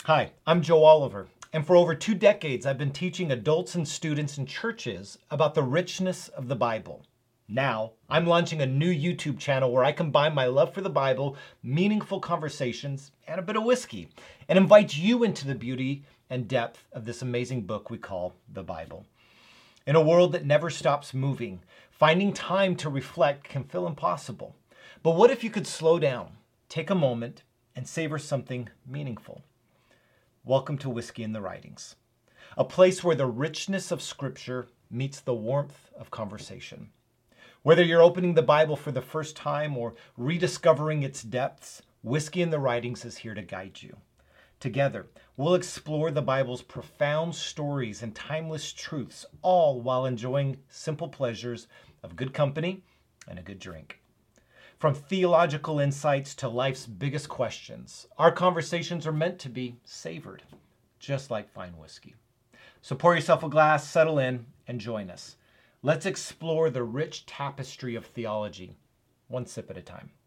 Hi, I'm Joe Oliver, and for over 2 decades, I've been teaching adults and students in churches about the richness of the Bible. Now, I'm launching a new YouTube channel where I combine my love for the Bible, meaningful conversations, and a bit of whiskey, and invite you into the beauty and depth of this amazing book we call the Bible. In a world that never stops moving, finding time to reflect can feel impossible. But what if you could slow down, take a moment, and savor something meaningful? Welcome to Whiskey in the Writings, a place where the richness of Scripture meets the warmth of conversation. Whether you're opening the Bible for the first time or rediscovering its depths, Whiskey in the Writings is here to guide you. Together, we'll explore the Bible's profound stories and timeless truths, all while enjoying simple pleasures of good company and a good drink. From theological insights to life's biggest questions, our conversations are meant to be savored, just like fine whiskey. So pour yourself a glass, settle in, and join us. Let's explore the rich tapestry of theology, one sip at a time.